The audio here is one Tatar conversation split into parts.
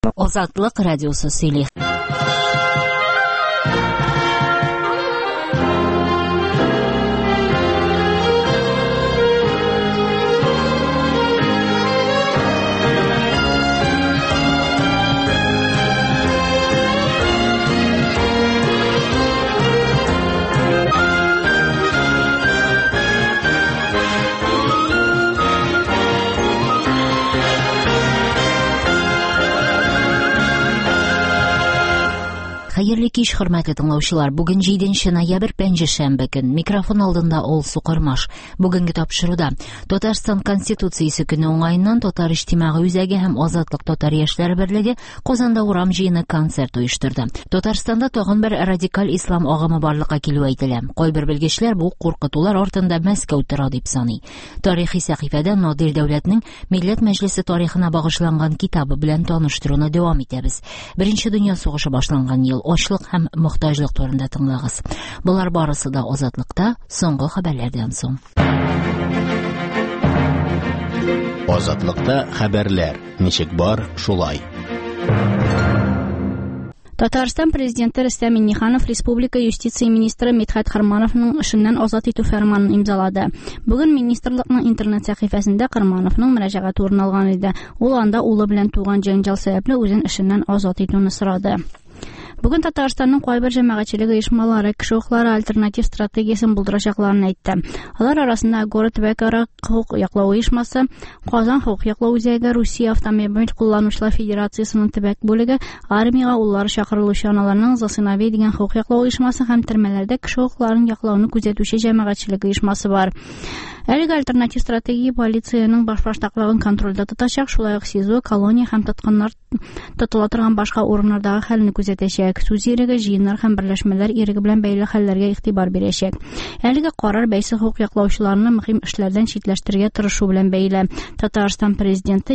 Озатлык радиосы сөйли. Хәерле кич, хөрмәтле тыңлаучылар. Бүген 7 ноябрь пәнҗешәмбе көн. Микрофон алдында ул Сукырмаш. Бүгенге тапшыруда Татарстан Конституциясе көне уңаеннан Татар иҗтимагый үзәге һәм Азатлык Татар яшьләр берлеге Казанда урам җыены концерт оештырды. Татарстанда тагын бер радикаль ислам агымы барлыкка килү әйтелә. Кайбер белгечләр бу куркытулар артында Мәскәү тора дип саный. Тарихи сәхифәдә Надир Дәүләтнең Милләт Мәҗлесе тарихына багышланган китабы белән таныштыруны дәвам итәбез. Беренче дөнья сугышы башланган ел ачлык һәм мохтаҗлык турында тыңлагыз. Булар барысы да Азатлыкта соңгы хәбәрләрдән соң. Азатлыкта хәбәрләр. Ничек бар, шулай. Татарстан президенты Рөстәм Миңнеханов республика юстиция министры Мидхәт Кырмановның эшеннән азат итү фәрманын имзалады. Бүген министрлыкның интернет сәхифәсендә Кырмановның мөрәҗәгате урын алган иде. Ул анда улы белән туган җәнҗал сәбәпле үзен эшеннән азат итүне сорады. Бүген Татарстанның кайбер җәмәгатьчелек оешмалары кеше хукуклары альтернатив стратегиясын булдырачакларын әйтте. Алар арасында Город төбәкара хукук яклау оешмасы, Казан хукук яклау үзәге, Русия автомобиль кулланучылар федерациясының төбәк бүлеге, армияга уллары чакырылучы аналарның Засынави дигән хукук яклау оешмасы һәм төрмәләрдә кеше хукукларын яклауны күзәтүче җәмәгатьчелек оешмасы бар. Әлеге альтернатив стратегия полицияның башбаштаклыгын контрольдә тотачак, шулай ук СИЗО, колония һәм тоткыннар тотыла торган башка урыннардагы хәлне күзәтәчәк. Сүз иреге, җыеннар һәм берләшмәләр иреге белән бәйле хәлләргә игътибар бирәчәк. Әлеге карар бәйсез хукук яклаучыларны мөһим эшләрдән читләштерергә тырышу белән бәйле. Татарстан президенты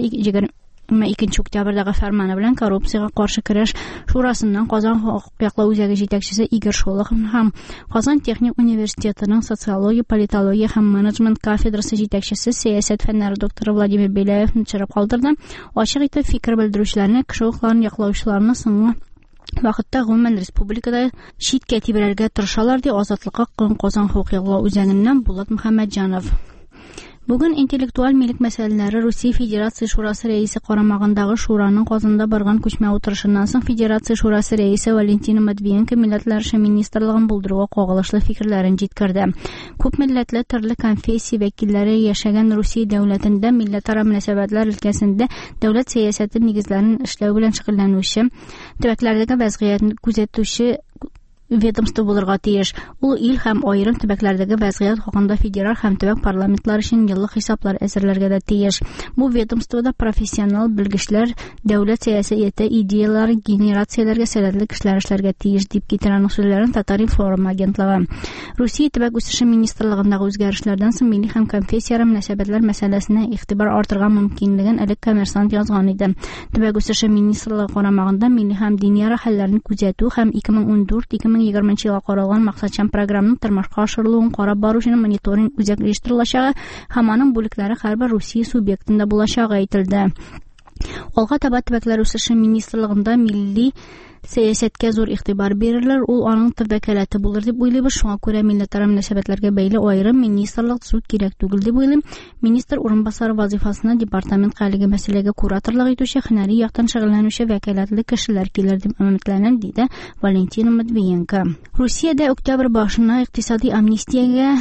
22 октябрьдәге фәрманы белән коррупциягә каршы көрәш шурасыннан Казан хукук яклау үзәге җитәкчесе Игорь Шолохов һәм Казан техник университетының социология, политология һәм менеджмент кафедрасы җитәкчесе сәясәт фәннәре докторы Владимир Беляевны чыгарып калдырды. Ачык итеп фикер белдерүчеләрне кеше хукукларын яклаучыларны соңгы вакытта гомумән республикада читкә тибрәргә тырышалар ди Азатлыкка Казан хукук яклау үзәгеннән Булат Мөхәммәтҗанов. Бүген интеллектуаль милек мәсьәләләре Русия Федерация Шурасы рәисе карамагындагы шураның Казанда барган күчмә утырышыннан соң Федерация Шурасы рәисе Валентина Матвиенко милләтләр эше министрлыгын булдыруга кагылышлы фикерләрен җиткерде. Күп милләтле төрле конфессия вәкилләре яшәгән Русия дәүләтендә милләтара мөнәсәбәтләр өлкәсендә дәүләт сәясәте нигезләрен эшләү белән шөгыльләнүче, төбәкләрдәге вәзгыятьне күзәтүче ведомство булырга тиеш. Ул ил һәм аерым төбәкләрдәге вәзгыять хакында федераль һәм төбәк парламентлар өчен еллык хисаплар әзерләргә дә тиеш. Бу ведомствода профессионал белгечләр дәүләт сәясәте идеялары генерацияләргә сәләтле кешеләр эшләргә тиеш дип китерә сүзләрен Татар информ агентлыгы. Русия төбәк үсеше министрлыгындагы үзгәрешләрдән соң милли һәм конфессияра мөнәсәбәтләр мәсьәләсенә игътибар артырга мөмкинлеген элек Коммерсант язган иде. Төбәк үсеше министрлыгы карамагында милли һәм дини хәлләрне күзәтү һәм 2014-2020 елга каралган максатчан программның тормышка ашырылуын карап баручының мониторинг үзәк оештырылачагы һәм аның бүлекләре һәрбер Русия субъектында булачагы әйтелде. Алга таба төбәкләр үсеше министрлыгында милли сәясәткә зур игътибар бирерләр, ул аның тәвәккәләте булыр дип уйлыйбыз. Шуңа күрә милләтара мөнәсәбәтләргә бәйле аерым министрлык суд кирәк түгел дип уйлыйм. Министр урынбасары вазифасына департаментка әлеге мәсьәләгә кураторлык итүче, һөнәри яктан шөгыльләнүче вәкаләтле кешеләр килер дип өметләнәм, диде Валентина Матвиенко. Русиядә октябрь башына икътисади амнистиягә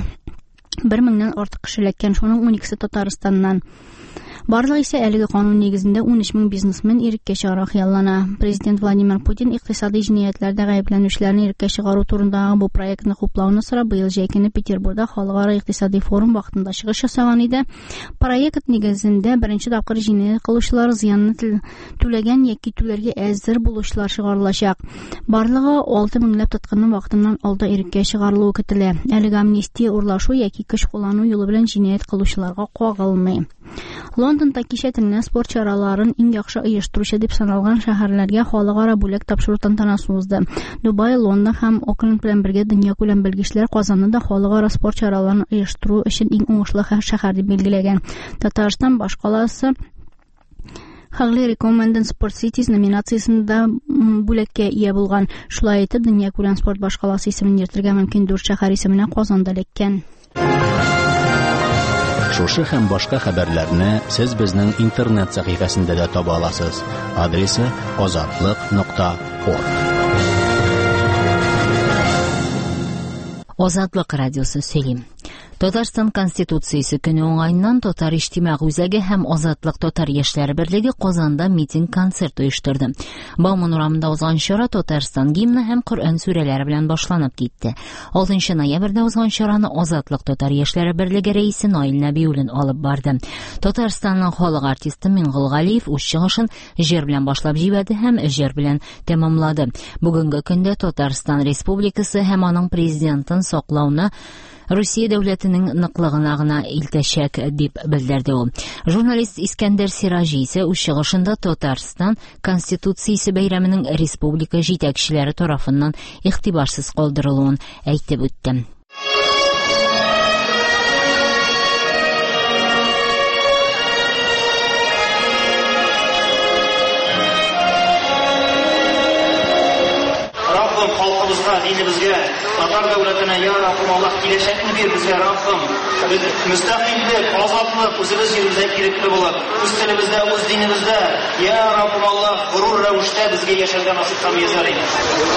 1000-нән артык кеше эләккән, шуның 12-се Татарстаннан. Барлыгы исә әлеге канун нигезендә 13,000 бизнесмен иреккә чыгарга хыяллана. Президент Владимир Путин икътисади җинаятьләрдә гаепләнүчеләрне иреккә чыгару турындагы бу проектны хуплауны сорап, быел җәй Петербургда халыкара икътисади форум вакытында чыгыш ясаган иде. Проект нигезендә беренче тапкыр җинаять кылучылар зыянны түләгән яки түләргә әзер булучылар чыгарылачак. Барлыгы 6 меңләп тоткынның вакытыннан алда иреккә чыгарылуы көтелә. Әлеге амнистия урлашу яки көч куллану юлы белән җинаять кылучыларга кагылмый. Лондонда кичә төнлә спорт чараларын иң яхшы оештыручы дип саналган шәһәрләргә халыкара бүләк тапшыру тантанасы узды. Дубай, Лондон һәм Окленд белән бергә дөнья күләм белгечләр Казанны да халыкара спорт чараларын оештыру өчен иң уңышлы шәһәр дип билгеләгән. Татарстан башкаласы Хагли Recommended Sport Cities номинациясында бүлеккә ия булган. Шулай итеп, дөнья күләм спорт башкаласы исемен йөртергә мөмкин 4 шәһәр исеменә Казанда элеккән. Шушы һәм башка хәбәрләрне сез безнең интернет сәхифәсендә дә таба аласыз. Адресы azatlıq.org. Азатлык радиосы сөйлим. Татарстан Конституциясе көне уңайыннан Татар иҗтимагый үзәге һәм Азатлык Татар яшьләре берлеге Казанда митинг-концерт оештырды. Бауман урамында узган чара Татарстан гимны һәм Коръән сүрәләре белән башланып китте. 6 ноябрьдә узган чараны Азатлык Татар яшьләре берлеге рәисе Наил Нәбиуллин алып барды. Татарстанның халык артисты Миңгол Галиев үз чыгышын җыр белән башлап җибәрде һәм җыр белән тәмамлады. Бүгенге көндә Татарстан Республикасы һәм аның президентын саклауны Русия дәүләтенең ныклыгына гына илтәчәк дип белдерде ул. Журналист Искәндәр Сиражи исә үз чыгышында Татарстан Конституциясе бәйрәменең республика җитәкчеләре тарафыннан игътибарсыз калдырылуын әйтеп үтте. Халкыбызга, динебезгә, татар дәүләтенә я Раббым Аллаһ киләчәкне бир безгә Раббым. Без мөстәкыйльлек, азатлык үзебез җирдә кирәкле булып, үз телебездә, үз динебездә я Раббым Аллаһ горур рәвештә безгә яшәргә насыйп һәм ясар инде.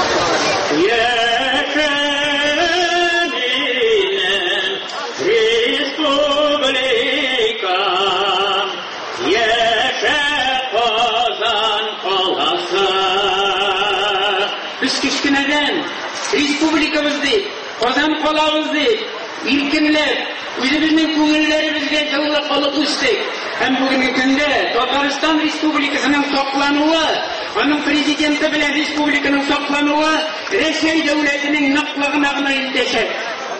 Кичкенәдән республикабыз дип, Казан калабыз дип, иркенләп, үзебезнең күңелләребезгә җылы халык үстек. Һәм бүгенге көндә Татарстан Республикасының саклануы, аның президенты белән республиканың саклануы Рәсәй дәүләтенең ныклыгына гына илтәчәк.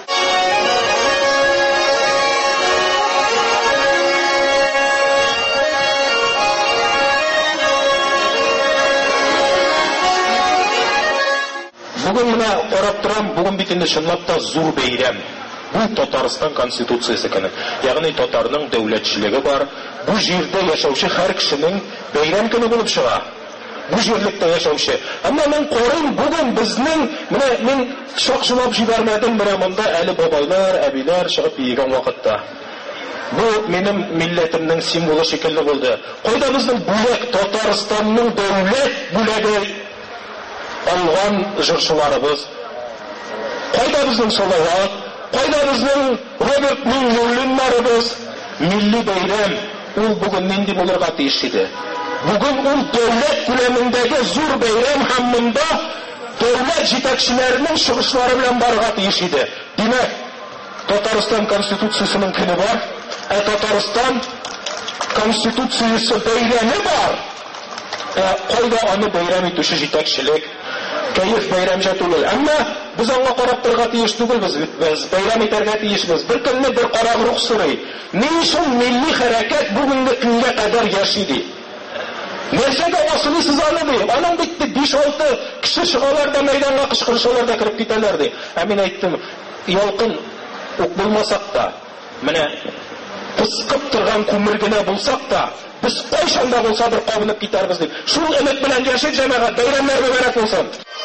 Бүген менә карап торам, бүген бит инде чынлап та зур бәйрәм. Бу Татарстан Конституциясе көне. Ягъни татарның дәүләтчелеге бар. Бу җирдә яшәүче һәр кешенең бәйрәм көне булып чыга. Бу җирлектә яшәүче. Әмма мен карыйм, бүген безнең, менә мин шакшылап җибәрмәдем, менә монда әле бабайлар, әбиләр чыгып йөгән вакытта. Бу минем милләтемнең символы шикелле булды. Кайда безнең бүләк Татарстанның дәүләт бүләге алган җырчыларыбыз? Кайда безнең Салават? Кайда безнең Роберт Миңнуллиннарыбыз? Милли бәйрәм ул бүген нинди булырга тиеш иде? Бүген ул дәүләт күләмендәге зур бәйрәм һәм монда дәүләт җитәкчеләренең чыгышлары белән барырга тиеш иде. Димәк, Татарстан Конституциясенең көне бар, Татарстан Конституциясе бәйрәме бар. Кайда аны бәйрәм итүче җитәкчелек? Кәеф бәйрәмчә түгел. Әмма без аңа карап торырга тиеш түгелбез. Без бәйрәм итәргә тиешбез. Бер көнне бер карак рух сорый. Ни өчен милли хәрәкәт бүгенге көнгә кадәр яши ди? Нәрсәгә асылысыз аны ди? Аның бит 5-6 кеше чыгалар да мәйданга кычкырышалар да кирип китәләр ди. Мин әйттем, ялкын ук булмасак та, менә кыскып торган күмер генә булсак та, без кайчан да булса бер кабынып китәрбез дип. Шул өмет белән яшәп җәмәгать бәйрәмнәр мөбарәк булсын.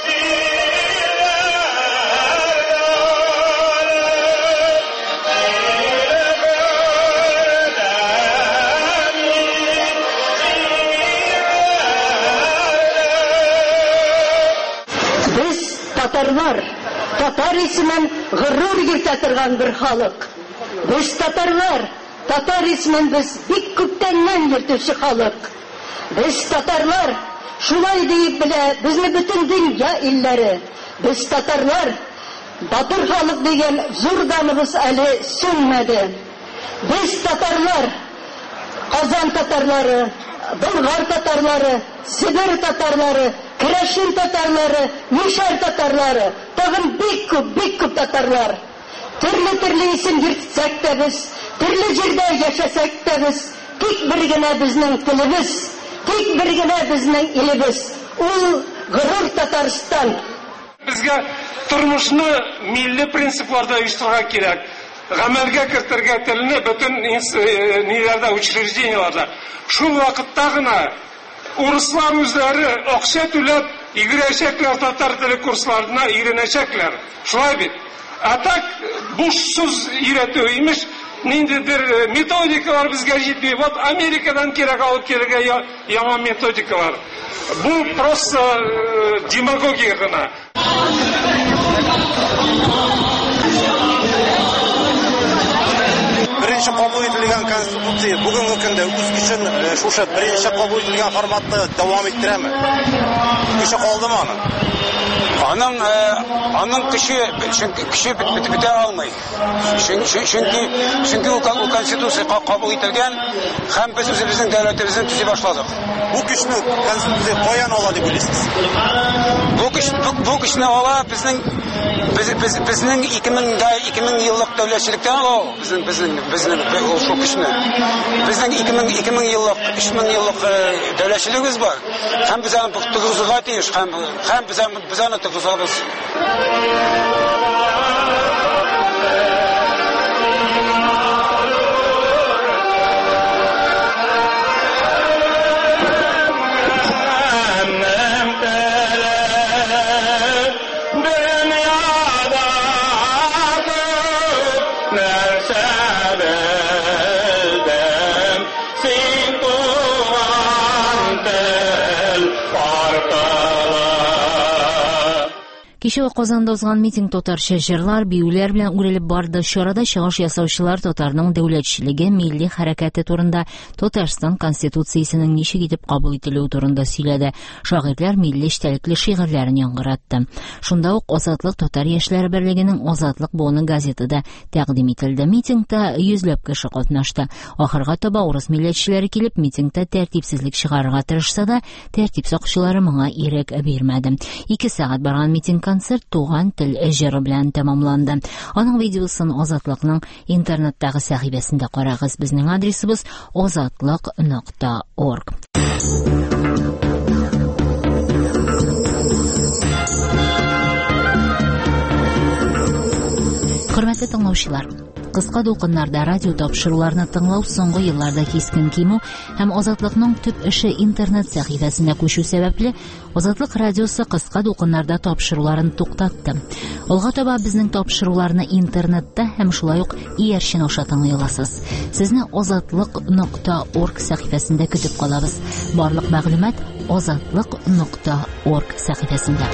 Biz Татарлар, татар исемен горур йөртә торган бер халык. Без татарлар, татар исемен без бик күптәннән йөртүче халык. Без татарлар, шулай дип белә безне бөтен дөнья илләре. Без татарлар, батыр халык дигән зур даныбыз әле сүнмәде. Без татарлар, Казан татарлары, Болгар татарлары, Сибир татарлары, Керәшен татарлары, Мишәр татарлары, тагын бик күп татарлар. Төрле исем йөртсәк тә без, төрле җирдә яшәсәк тә без, тик бер генә безнең телебез, тик бер генә безнең илебез. Ул горур Татарстан. Безгә тормышны милли принципларда оештырырга кирәк. гамәлгә кертергә телене бөтен ниләрдә, учреждениеларда. Шул вакытта гына урыслар үзләре акча түләп йөгерәчәкләр татар теле курсларына өйрәнәчәкләр. Шулай бит. Так буш сүз өйрәтү имеш, ниндидер методикалар безгә җитми. Вот Америкадан кирәк алып килергә яңа методикалар. Бу просто демагогия гына. Birinchi qabul etilgan konstitutsiya bugungi kunda o'z kuchini shusha birinchi qabul etilgan formatda davom ettiradimi? Kuchi qoldimi uni? Onun kişi bite almayı. Çünkü o konstitusiya kabul etilgan, hem biz özümüzün devletimizin tüzü başladık. Bu kişini konstitusiya koyan oladı bilirsiniz. Bu kişini ola bizning 2000 yıllık devletçilikten o bizning şu kişini. Bizning 2000 yıllık 3000 yıllık devletçiliğimiz var. Hem bize tutuzuğa deyiş, hem bize tutuzuğuz. Кичә Казанда узган митинг татарча җырлар, биюләр белән үрелеп барды. Чарада чыгыш ясаучылар татарның дәүләтчелеге, милли хәрәкәте турында, Татарстан конституциясенең ничек итеп кабул ителүе турында сөйләде. Шагыйрьләр милли эчтәлекле шигырьләрен яңгыратты. Шунда ук Азатлык татар яшьләре берлегенең Азатлык буыны газетада тәкъдим ителде. Митингта йөзләп кеше катнашты. Ахырга таба урыс милләтчеләре килеп митингта тәртипсезлек чыгарырга тырышса да, тәртип сакчылары моңа ирек бирмәде. 2 сәгать барган митинг концерт туган тел җыры белән тәмамланды. Аның видеосын Азатлыкның интернеттагы сәхифәсендә карагыз. Безнең адресыбыз azatlyk.org. Хөрмәтле тыңлаучылар, кыска дулкыннарда радио тапшыруларны тыңлау соңгы елларда кискен кимү һәм Азатлыкның төп эше интернет сәхифәсенә күчү сәбәпле Азатлык радиосы кыска дулкыннарда тапшыруларын туктатты. Алга таба безнең тапшыруларны интернетта һәм шулай ук иярчен аша тыңлый аласыз. Сезне azatlyk.org сәхифәсендә көтеп калабыз. Барлык мәгълүмат azatlyk.org сәхифәсендә.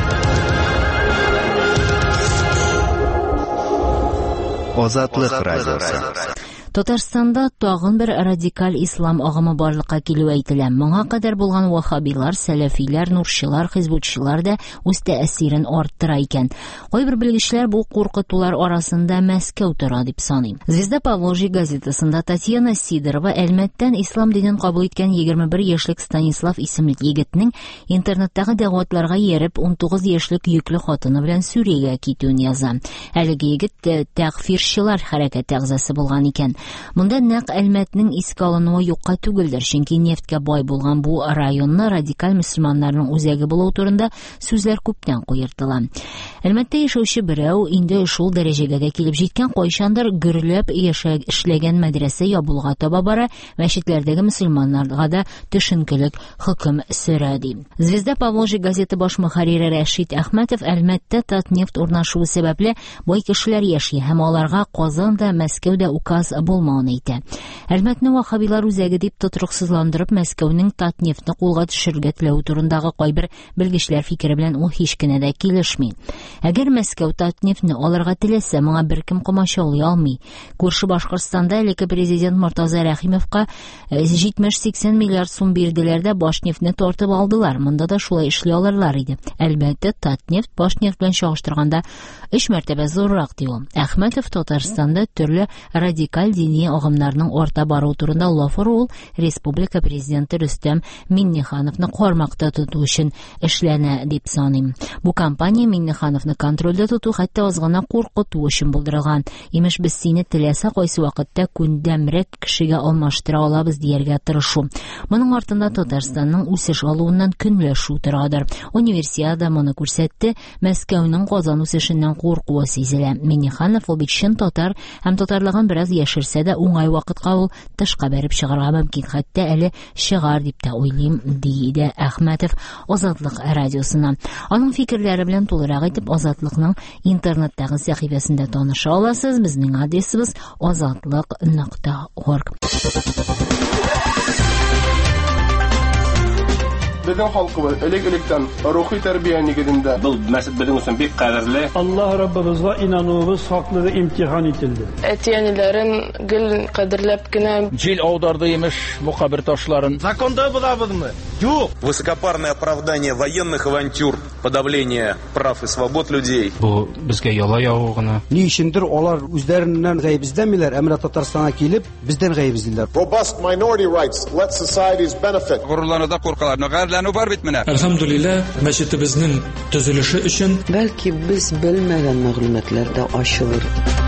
Азатлык радиосы. Татарстанда тагын бер радикаль ислам агымы барлыкка килү әйтелә. Моңа кадәр булган вахабилар, сәләфиләр, нурчылар, хизбутчылар да үз тәэсирен арттыра икән. Кайбер белгечләр бу куркытулар арасында Мәскәү тора дип саный. Звезда Поволжья газетасында Татьяна Сидорова Әлмәттән ислам динен кабул иткән 21 яшьлек Станислав исемле егетнең интернеттагы дәгъватларга ярып 19 яшьлек йөкле хатыны белән Сүриягә китүен яза. Әлеге егет тәгъфирчылар хәрәкәт әгъзасы булган икән. Монда нәкъ Әлмәтнең искә алынуы юкка түгелдер, чөнки нефткә бай булган бу районны радикаль мөселманнарның үзәге булуы турында сүзләр күптән куертыла. Әлмәттә яшәүче берәү инде шул дәрәҗәгә дә килеп җиткән, кайчандыр гөрләп эшләгән мәдрәсә ябылуга таба бара, мәчетләрдәге мөселманнарга да төшенкелек хөкем сөрә ди. Звезда Поволжья газеты баш мөхәррире Рәшит Әхмәтов Әлмәттә Татнефть урнашуы сәбәпле бай кешеләр яши һәм аларга Казанда, Мәскәүдә указ булмауын әйтә. Әлмәтне вахабилар үзәге дип тотрыксызландырып, Мәскәүнең Татнефтьне кулга төшерергә теләү турындагы кайбер белгечләр фикере белән ул һич кенә дә килешми. Әгәр Мәскәү Татнефтьне алырга теләсә, моңа беркем комачаулый алмый. Күрше Башкортстанда элекке президент Мортаза Рәхимовка 70-80 миллиард сум бирделәр дә Башнефтьне тартып алдылар. Монда да шулай эшли алырлар иде. Әлбәттә, Татнефть Башнефть белән чагыштырганда 3 мәртәбә зуррак ди ул. Әхмәтов Татарстанда төрле радикаль дини агымнарның арта бару турында лафыр ул республика президенты Рөстәм Миңнехановны кармакта тоту өчен эшләнә дип саныйм. Бу кампания Миңнехановны контрольдә тоту хәтта аз гына куркыту өчен булдырылган. Имеш, без сине теләсә кайсы вакытта күндәмрәк кешегә алмаштыра алабыз дияргә тырышу. Моның артында Татарстанның үсеш алуыннан көнләшү торадыр. Универсиада моны күрсәтте, Мәскәүнең Казан үсешеннән куркуы сизелә. Миңнеханов ул бит чын татар һәм татарлыгын бераз яшерсә дә уңай вакытка ул тышка бәреп чыгарга мөмкин, хәтта әле чыгар дип тә уйлыйм, диде Әхмәтов Азатлык радиосына. Аның фикерләре белән тулырак итеп Азатлыкның интернеттагы сәхифәсендә таныша аласыз. Безнең адресыбыз azatlyk.org. Безнең халкыбыз элек-электән рухи тәрбия нигезендә. Бұл мәсәл безнең өчен бик кадерле. Аллаһ Раббыбызга инануыбыз хаклыгы имтихан ителде. Әтиянеләрен гел кадерләп кенә җил аударды имеш бу кабер ташларын. Законда булабызмы? Юк. Высокопарное оправдание военных авантюр, подавление прав и свобод людей. Бу безгә яла яву гына. Ни өчендер алар үзләреннән гаебиздәмиләр, әмма Татарстанга килеп, бездән гаебиздиләр. Robust minority rights let societies benefit. Гурурлануда куркалар, бар бит менә. Әлхәмдүлилләһ, мәчетебезнең төзелеше өчен бәлки без белмәгән мәгълүматлар да ачылыр.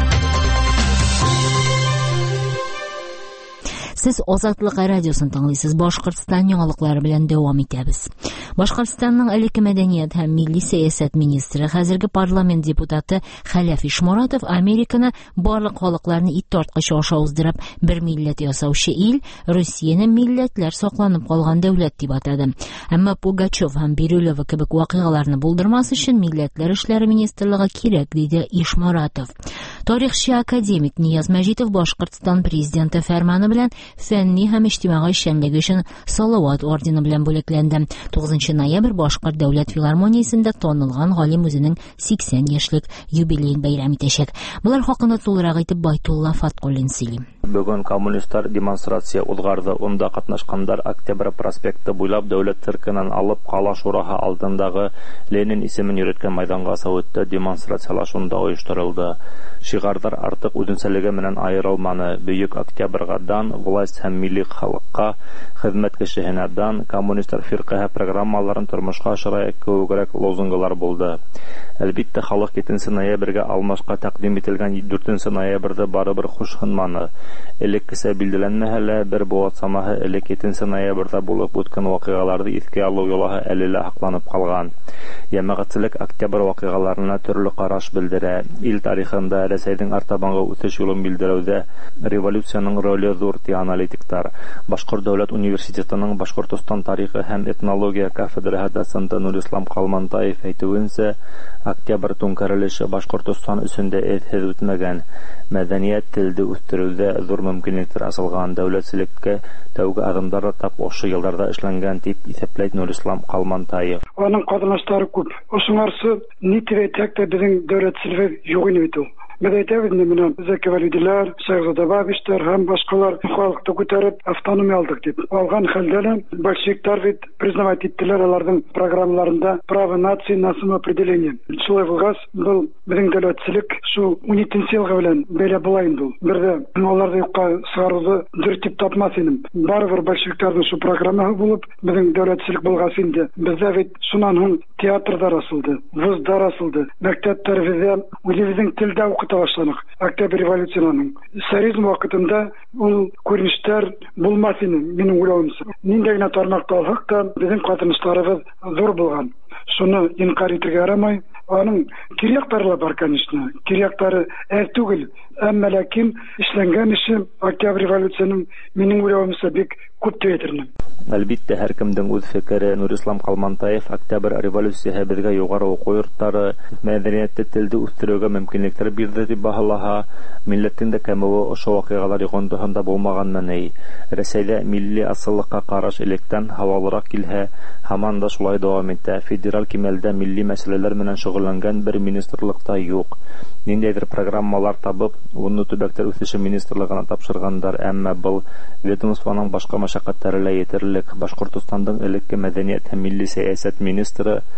Сез Азатлык радиосын тыңлыйсыз. Башкортстан яңалыклары белән дәвам итәбез. Башкортстанның элекке мәдәният һәм милли сәясәт министры, хәзерге парламент депутаты Хәләф Ишморатов Американы барлык халыкларны ит тарткычы аша уздырып, бер милләт ясаучы ил, Россияны милләтләр сакланып калган дәүләт дип атады. Әмма Пугачев һәм Бирюлева кебек вакыйгаларны булдырмас өчен милләтләр эшләре министрлыгы кирәк, диде Ишморатов. Тарихчы академик Нияз Мәҗитов Башкортстан президенты фәрманы белән фәнни һәм иҗтимагый эшчәнлеге өчен Салават ордены белән бүләкләнде. 9 ноябрь Башкорт дәүләт филармониясендә танылган галим үзенең 80 яшьлек юбилеен бәйрәм итәчәк. Булар хакында тулырак итеп Байтулла Фаткуллин сөйли. Бүген коммунистлар демонстрация узгарды. Онда катнашкандар Октябрь проспекты буйлап дәүләт циркынан алып Кала шураһы алдындагы Ленин исемен йөрткән мәйданга савытта демонстрациялашында оештырылды. Шигардар артык үзенчәлеге менән айырылманы. Бөек Октябрьгадан власть һәм милли халыкка хезмәт кешеһенәдән коммунистлар фиркаһы программаларын тормышка ашыра күбрәк лозунглар булды. Әлбәттә, халык 7 ноябрьгә алмашка тәкъдим ителгән 4 ноябрьдә барыбер хушхынманы. Элеккесә билгеләнмәһә, бер буат самаһы элек 7 ноябрьдә булып үткән вакыйгаларны искә алу юлы әле лә һакланып калган. Җәмәгатьчелек Октябрь вакыйгаларына төрле караш белдерә. Ил тарихында Рәсәйнең артабанга үсеш юлын билдерүдә революциянең роле зур ди аналитиклар. Башкорт дәүләт университетының Башкортстан тарихы һәм этнология кафедраһы доценты Нурислам Калмантаев әйтүенчә, Октябрь түнкәрелеше Башкортстан өчен дә эҙһеҙ үтмәгән. Мәдәният телде үстерүдә зур мөмкинлекләр асылган, дәүләтчелеккә тәүге адымдар тап ошо елларда эшләнгән дип исәпләй Нурислам Калмантаев. Аның катнашлары күп. Ошоңарсы ни тирәтәктә безнең дәүләтчелек юк иде. Мәдәният менән Зәки Вәлидиләр, Шәйхзада Бабиштар һәм башкалар халыкты күтәреп автономия алдык дип алган хәлдә большевиклар бит признавать иттеләр аларның программаларында право нации на самоопределение. Шулай булгас, бу безнең дәүләтчелек шу 12 елга белән бәйле була инде. Бердә аларны юкка сыгаруды дөртип тапмас идем. Барыбер большевикларның шу программасы булып, безнең дәүләтчелек булгас инде. Бездә бит шуннан һуң театрда расылды, вузда расылды, мәктәптәрдә үзебезнең телдә башланык. Октябрь революцияның социализм вакытында ул күренештәр булмас иде, минем уйлавымча. Нинди генә тармакта алсак та, безнең катнашларыбыз зур булган. Шуны инкар итәргә ярамый. Аның кирәкләре бар, конечно. Кирәкләре әз түгел. Әмма ләкин эшләнгән эше Октябрь революцияның минем уйлавымча бик күп тәэсирен. Әлбәттә, һәркемнең үз фикере. Нурислам Калмантаев Октябрь революцияһы безгә югары уку йортлары, мәдәниятте телде үстерүгә мөмкинлекләр бирде дип баһалаһа, милләттең дә кәмеүе ошо вакыйгалар ягындыһында булмаганмыни. Рәсәйдә милли асыллыкка караш электән һавалырак килһә, һаман да шулай дәвам итә. Федераль кимәлдә милли мәсьәләләр менән шөгыльләнгән бер министрлыкта юк. Ниндәйдер программалар табып, уны төбәктәр үсеше министрлыгына тапшыргандар, әмма был ведомствоның башка мәшәкатьләре лә етерлек. Башкортстандың элекке мәдәният һәм милли сәясәт министры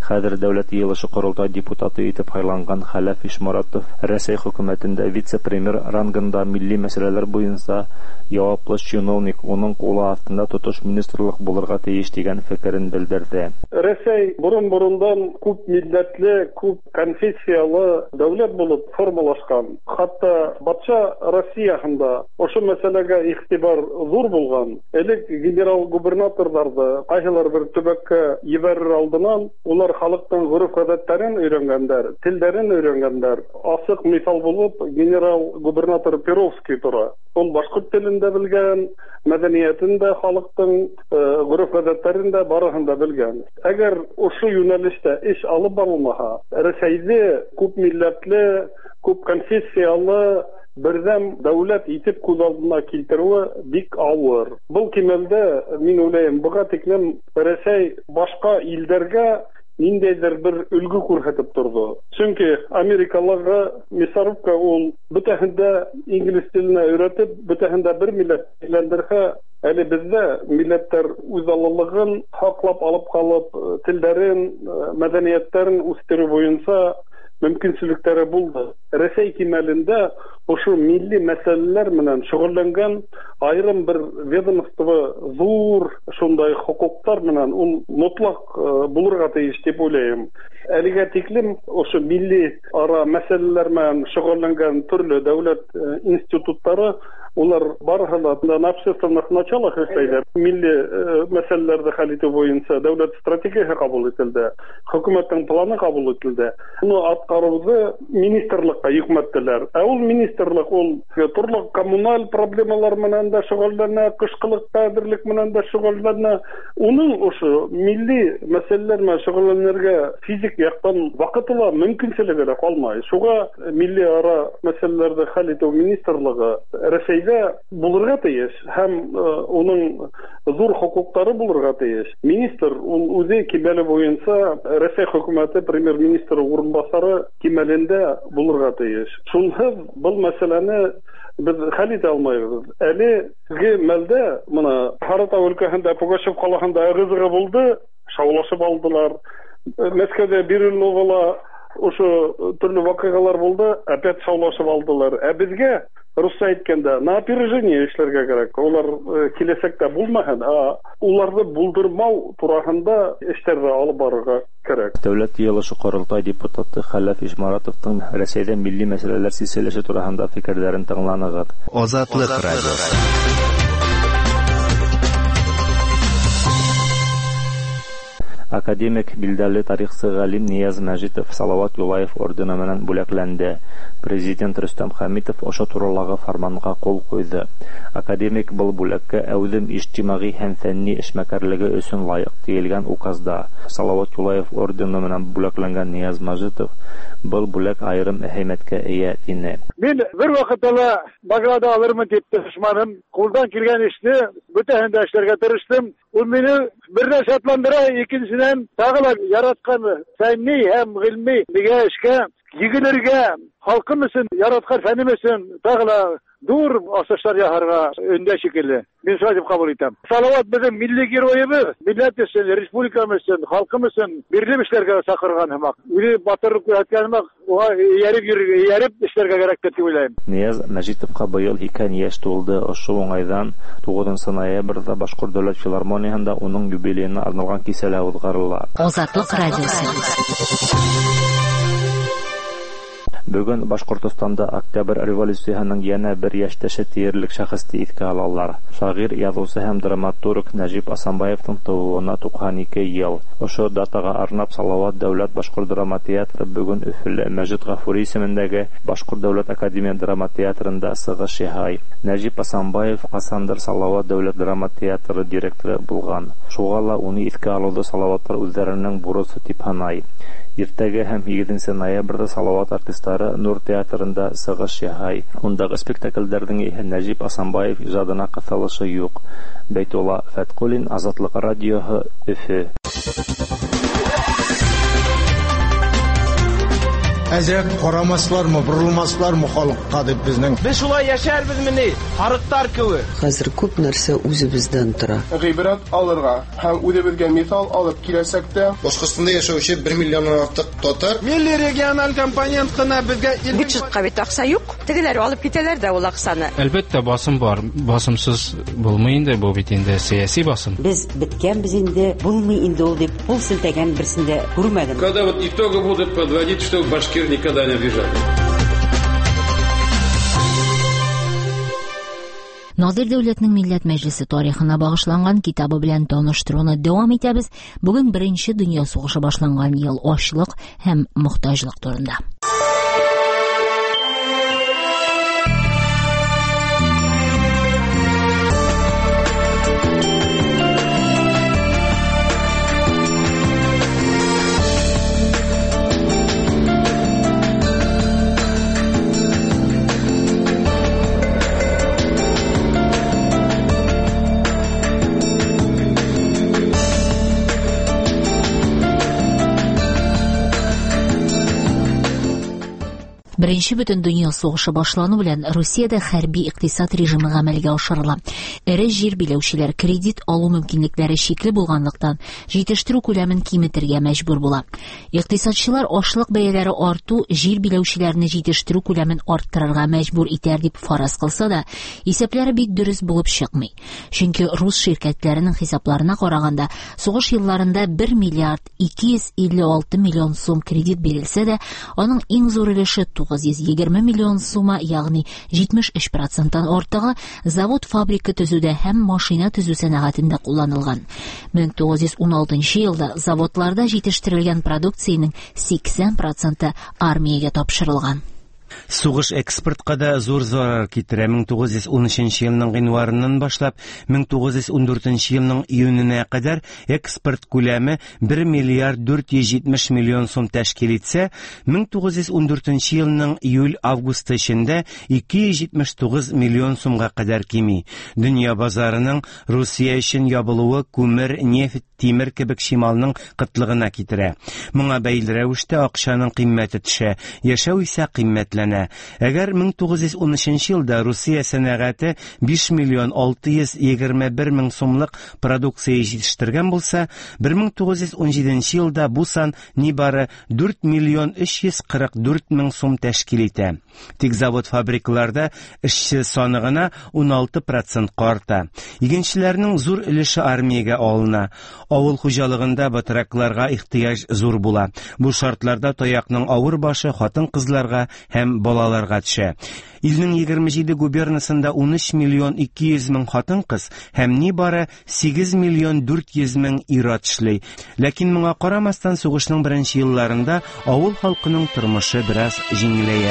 Хәзер дәүләт йыелышы корылтай депутаты итеп сайланган Хәләф Ишморатов Рәсәй хөкүмәтендә вице-премьер рангында милли мәсьәләләр буенча яваплы чиновник, уның кулы астында тотыш министрлык булырга тиеш дигән фикерен белдерде. Рәсәй бурын-бурындан күп милләтле, күп конфессиялы дәүләт булып формалашкан. Хатта батша Россиясында ошо мәсьәләгә игътибар зур булган. Элек генерал-губернаторларда кайһылар бер төбәккә ебәрер алдыннан улар халыктың гореф-гадәтләрен өйрәнгәннәр, телләрен өйрәнгәннәр. Асык мисал булып генерал-губернатор Перовский тора. Ул башкорт телендә белгән, мәдәниятен дә, халыктың гореф-гадәтләрен дә барыһын да белгән. Әгәр ошо юнәлештә эш алып барылмаһа, Рәсәйдә күп милләтле, күп конфессиялы бердәм дәүләт итеп күз алдына килтерүе бик авыр. Бу кимәлдә мин уйлыйм, буга тиклем Рәсәй башка илдәргә ниндәйдер бер өлгү күрсәтеп торды. Чөнки Америкаларга Мисаровка ул бөтәһендә инглиз теленә өйрәтеп, бөтәһендә бер милләт әйләндерһә, әле бездә милләттәр үз аллылыгын хаклап алып калып, телләрен, мәдәниятләрен үстерү буенча мөмкинчелекләре булды. Рәсәй кимәлендә ошо милли мәсьәләләр менән шөгыльләнгән айрым бер ведомство зур шундай хукуктар менән ул мотлак булырга тиеш дип уйлыйм. Әлегә тиклем ошо милли ара мәсьәләләр менән шөгыльләнгән төрле дәүләт институтлары улар барыһы да на общественных началах эшләйләр. Милли мәсьәләләрне хәл итү буенча дәүләт стратегиясе кабул ителде, хөкүмәтнең планы кабул ителде. Уны аткаруды министрлыкка йөкмәттеләр. Ә ул министрлык ул төрле коммуналь проблемалар менән дә шөгыльләнә, кышкылык тәдбирлек менән дә шөгыльләнә. Уның ошо милли мәсьәләләр менән шөгыльләнергә физик яктан вакытлы мөмкинчелеге дә калмай. Шуга милли ара мәсьәләләрне хәл итү министрлыгы Рәсәйдә булырга тиеш һәм уның зур хукуктары булырга тиеш. Министр ул үзе кимәле буенча Рәсәй хөкүмәте премьер-министры урынбасары кимәлендә булырга тиеш. Шунһыз бу мәсьәләне без хәл итә алмайбыз. Әлеге мәлдә моны Харатау өлкәһендә Пугачев каласында ыгы-зыгы булды, шаулашып алдылар. Мәскәүдә Бирюловала ошо төрле вакыйгалар булды, опять шаулашып алдылар. Ә безгә русча әйткәндә на опережение эшләргә кирәк. Улар киләсәктә булмаһын, уларны булдырмау турасында эшләргә алып барырга кирәк. Дәүләт йыелышы корылтай депутаты Хәләф Ишморатовның Рәсәйдә милли мәсьәләләр силсиләше турасында фикерләрен тыңланыгыз. Азатлык радиосы. Академик билдәле тарихчы Галим Нияз Мәҗитов Салават Юлаев ордены менән бүләкләнде. Президент Рөстәм Хәмитов ошо турылагы фарманга кол куйды. Академик был бүләккә әүдем иҗтимагый һәм фәнни эшмәкәрлеге өчен лайык диелгән указда. Салават Юлаев ордены менән бүләкләнгән Нияз Мәҗитов был бүләк айрым әһәмияткә ия дине. Мин бер вакытта награда алырмын дип тырышмадым. Кулдан килгән эшне бөтәһен дә эшләргә тырыштым. Ул мине бердә шатландыра, икенчедән тагы яраткан фәнни һәм гыйльми дигән эшкә егелергә, халкым өчен яраткан фәннем өчен тагы дур асышлар яһарга өндә шикелле. Мин шулай дип кабул итәм. Салават безнең милли героебыз, милләт өчен, республикамыз өчен, халкым өчен бирле эшләргә чакырган һәм үзе батырлык күрсәткән һәм ярып эшләргә кирәк дип уйлыйм. Нияз Мәҗитовка быел 2 яшь тулды. Ошо уңайдан 9 ноябрьдә Башкорт дәүләт филармониясында уның юбилеена арналган кисәләр узгарыла. Азатлык радиосы. Бүген Башкортстанда Октябрь революциясының яна бер яшьтәше тиярлек шәхесте искә алалар. Шагыйрь, язучы һәм драматург Нәҗип Асанбаевның тууына 92 ел. Ошо датага арнап Салават дәүләт башкорт драма театры бүген Өфөлә Мәҗит Гафури исемендәге Башкорт дәүләт академия драма театрында сыгыш яһай. Нәҗип Асанбаев касандыр Салават дәүләт драма театры директоры булган. Шуга ла уны искә алуды Салаватлар үзләренең бурысы дип саный. Иртәгә һәм 7 ноябрьдә Салават артистлары Нур театрында сыгыш яһай. Ундагы спектакльләрнең Нәҗип Асанбаев иҗатына катнашышы юк. Бәйтулла Фәткулин, Азатлык радиоһы, Өфө. әзрәк карамаслармы, борылмаслармы халыкка дип безнең. Без шулай яшәрбезмени? Харыктар кеби. Хәзер күп нәрсә үзебездән тора. Гыйбрәт алырга һәм үзебезгә мисал алып киләсәктә, Башкортстанда яшәүче 1 миллионнан артык татар. Милли региональ компонент кына безгә бюджетка бит акча юк. Тегеләр алып китәләр дә ул акчаны. Әлбәттә басым бар. Басымсыз булмый инде бу бит инде сиясәт басым. Без биткәнбез инде, булмый инде ул дип пул селтәгән берсендә күрмәдем. Когда вот итоги будут подводить, что башкир никогда не обижали. Назир Дәүләтнең Милләт Мәҗлесе тарихына багышланган китабы белән таныштыруны дәвам итәбез. Бүген Беренче дөнья сугышы башланган ел ачлык һәм мохтаҗлык турында. Беренче бөтен дөнья сугышы башлану белән Русиядә хәрби икътисад режимы гамәлгә ашырыла. Эре җир биләүчеләр кредит алу мөмкинлекләре шикле булганлыктан җитештерү күләмен киметергә мәҗбүр була. Икътисадчылар ашлык бәяләре арту җир биләүчеләрне җитештерү күләмен арттырырга мәҗбүр итәр дип фараз кылса да, исәпләре бик дөрес булып чыкмый. Чөнки рус ширкәтләренең хисапларына караганда, сугыш елларында 1 миллиард 256 миллион сум кредит бирелсә дә, аның иң зур өлеше 920 миллион сума, ягъни 73%-тан артыгы завод-фабрика төзүдә һәм машина төзү сәнәгатендә кулланылган. 1916 елда заводларда җитештерелгән продукциянең 80% армиягә тапшырылган. Сугыш экспортка да зур зарар китерә. 1913 елның гыйнварыннан башлап 1914 елның июненә кадәр экспорт күләме 1 миллиард 470 миллион сум тәшкил итсә, 1914 елның июль-август эчендә 279 миллион сумга кадәр кими. Дөнья базарының Русия өчен ябылуы күмер, нефть, тимер кебек шималның кытлыгына китерә. Моңа бәйле рәвештә акчаның кыйммәте төшә, яшәү исә кыйммәтләнә. Әгәр 1913 елда Русия сәнәгате 5 миллион 621 мең сумлык продукция җитештергән булса, 1917 елда бу сан нибары 4 миллион 344 мең сум тәшкил итә. Тик завод-фабрикаларда эшче саны гына 16% арта. Игенчеләрнең зур өлеше армиягә алына. Авыл хуҗалыгында батракларга ихтыяҗ зур була. Бу шартларда таякның авыр башы хатын-кызларга һәм балаларга төшә. Илнең 27 губернасында 13 миллион 200 мең хатын-кыз һәм нибары 8 миллион 400 мең ир-ат эшли. Ләкин моңа карамастан сугышның беренче елларында авыл халкының тормышы бераз җиңеләя.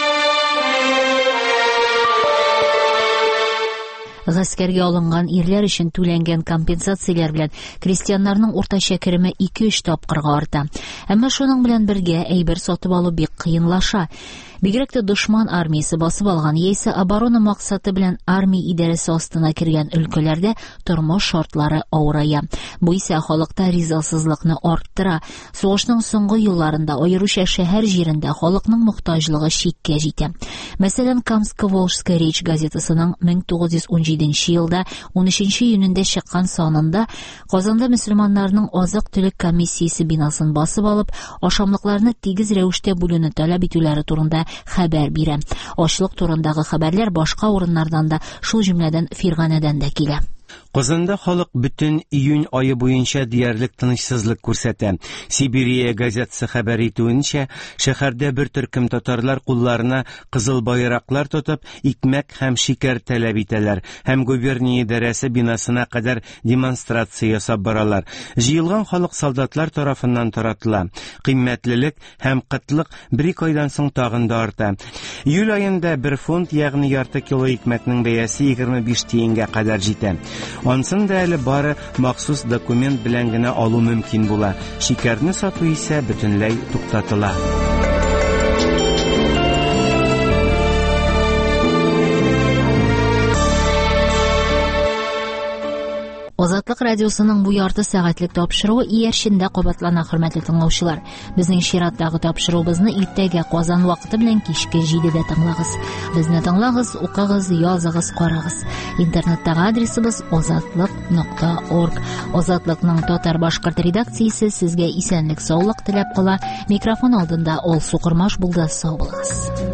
Гаскәргә алынган ирләр өчен түләнгән компенсацияләр белән крестьяннарның уртача кереме 2-3 тапкырга арта. Әмма шуның белән бергә әйбер сатып алу бик кыенлаша. Бигрәк тә дошман армиясе басып алган яисә оборона максаты белән армия идарәсе астына кергән өлкәләрдә тормыш шартлары авырая. Бу исә халыкта ризасызлыкны арттыра. Сугышның соңгы елларында аеруча шәһәр җирендә халыкның мохтаҗлыгы чиккә җитә. Мәсәлән, Камско-Волжская речь газетасының 1917 елда 13 июнендә чыккан санында Казанда мөселманнарның азык-төлек комиссиясе бинасын басып алып, ашамлыкларны тигез рәвештә бүлүне таләп итүләре турында хәбәр бирә. Ачлык турындагы хәбәрләр башка урыннардан да, шул җөмләдән Фирганәдән дә килә. Казанда халык бүтән июнь айы буенча диярлек тынычсызлык күрсәтә. Сибирия газетасы хәбәр итүенчә, шәһәрдә бер төркем татарлар кулларына кызыл байраклар тотып, икмәк һәм шикәр таләп итәләр, һәм губерния идарәсе бинасына кадәр демонстрация ясап баралар. Җыелган халык солдатлар тарафыннан таратыла. Кыйммәтлелек һәм кытлык 1-2 айдан соң тагын да арта. Июль аенда 1 фунт, ягъни ярты кило икмәкнең бәясе 25 тиенгә кадәр җитә. Ансын да әле бары махсус документ белән генә алу мөмкин була. Шикәрне сату исә бөтенләй туктатыла. Азатлык радиосының бу ярты сәгатьлек тапшыруы иярчендә кабатлана, хөрмәтле тыңлаучылар. Безнең чираттагы тапшыруыбызны иртәгә Казан вакыты белән кичке 7дә тыңлагыз. Безне тыңлагыз, укыгыз, языгыз, карагыз. Интернеттагы адресыбыз ozatlik.org. Азатлыкның татар-башкорт редакциясе сезгә исәнлек, саулык теләп кала. Микрофон алдында Алсу Кормаш булды. Сау булыгыз.